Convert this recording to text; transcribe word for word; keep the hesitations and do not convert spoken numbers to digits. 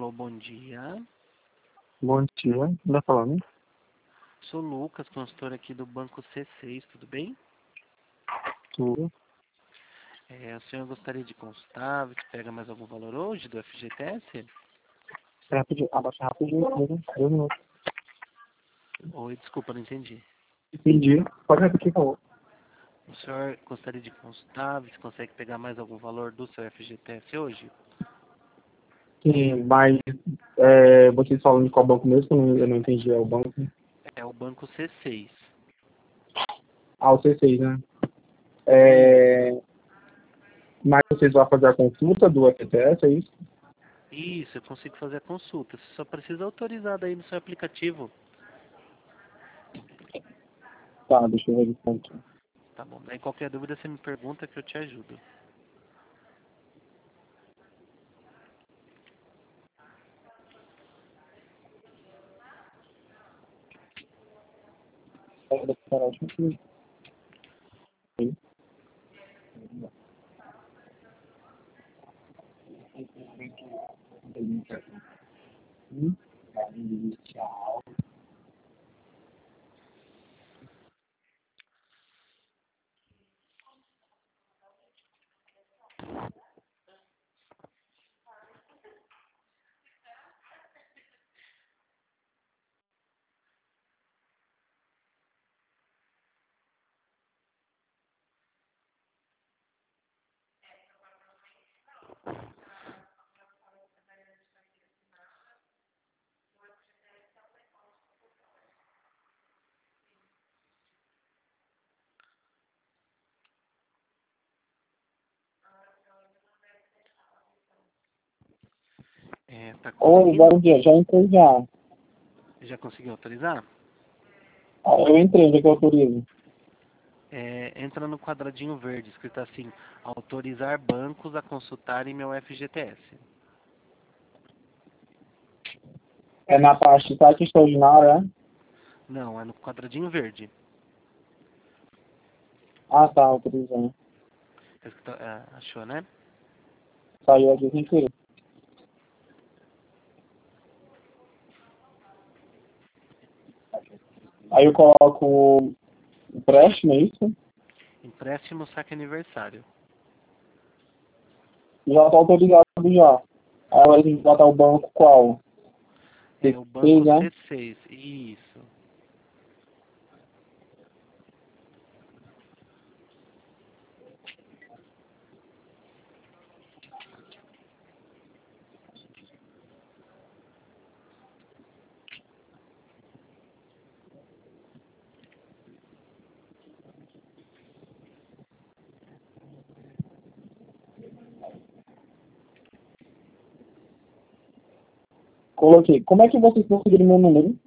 Alô, bom dia. Bom dia, ainda falando? Sou Lucas, consultor aqui do Banco C seis, tudo bem? Tudo. É, o senhor gostaria de consultar, ver se pega mais algum valor hoje do F G T S? Rapidinho, abaixa rapidinho, rapidinho, dois minutos. Oi, desculpa, não entendi. Entendi. Pode repetir, por favor. O senhor gostaria de consultar, ver se consegue pegar mais algum valor do seu F G T S hoje? Sim, mas é, vocês falam de qual banco mesmo? Eu não, eu não entendi, é o banco. É o Banco C seis. Ah, o C seis, né? Isso. É, mas vocês vão fazer a consulta do F T S, é isso? Isso, eu consigo fazer a consulta. Você só precisa autorizar daí no seu aplicativo. Tá, deixa eu ver o ponto. Tá bom. Daí qualquer dúvida você me pergunta que eu te ajudo. É, deixa eu parar, deixa eu ver. Hum? É, tá Oi, conseguindo? bom dia, já entrei já. Já conseguiu autorizar? Ah, eu entrei, já que eu autorizo. É, entra no quadradinho verde, escrito assim, autorizar bancos a consultarem meu F G T S. É na parte site extraordinária, é? Não, é no quadradinho verde. Ah, tá, autorizando. É escrito, é, achou, né? Saiu aqui sem querer. Aí eu coloco o empréstimo, é isso? Empréstimo saque aniversário. Já está autorizado já. Aí a gente botar o banco qual? É o C seis, banco né? C seis, isso. Coloquei. Como é que vocês conseguiram meu número?